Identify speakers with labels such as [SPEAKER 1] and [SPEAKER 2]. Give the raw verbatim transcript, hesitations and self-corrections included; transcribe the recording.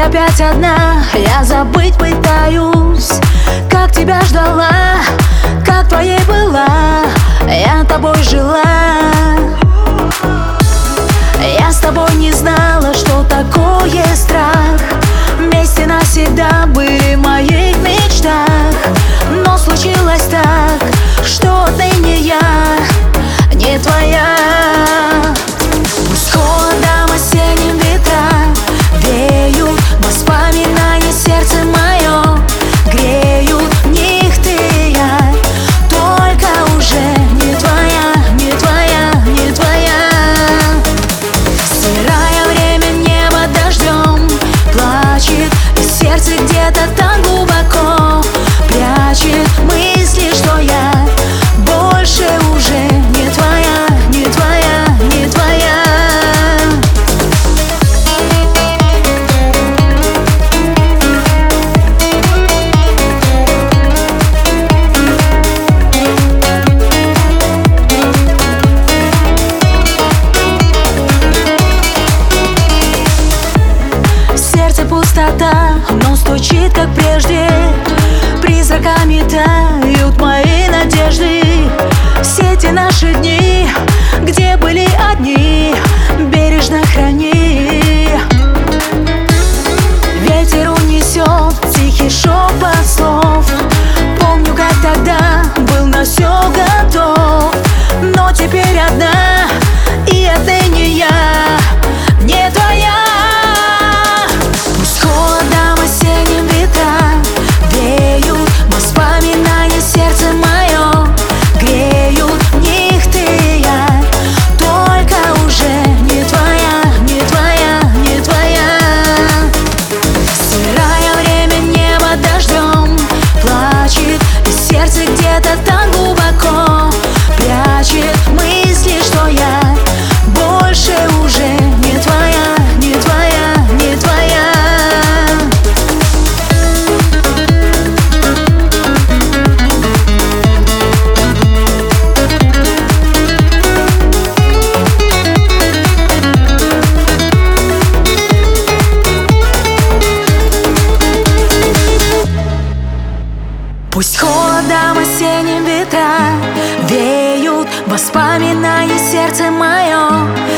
[SPEAKER 1] опять одна, я забыть пытаюсь. Как тебя ждала, как твоей была, я тобой жила. Я с тобой не знала, что такое страх. Вместе навсегда были в моих мечтах. Но случилось так, что отныне я не твоя. Пусть холодом осенним ветра веют воспоминания, сердце мое греют. В них ты и я, только уже не твоя, не твоя, не твоя. Сырое время, небо дождем плачет, и сердце где-то там глубоко прячет мысли, что я больше уже не твоя, не твоя, не твоя. Сердце пустота, но стучит как прежде. Призраками тают мои надежды. Все те наши дни, где были одни, бережно храни. Ветер унесет тихий шепот слов. Помню, как тогда был на все готов. Но теперь одна, и отныне я не твоя. Пусть холодом осенним ветра веют воспоминания, сердце мое греют. В них ты и я, только уже не твоя, не твоя, не твоя. Сырое время, небо дождем плачет, и сердце где-то там глубоко прячет мысли, что я больше уже не твоя, не твоя, не твоя. Пусть холодом осенним ветра веют воспоминания, сердце мое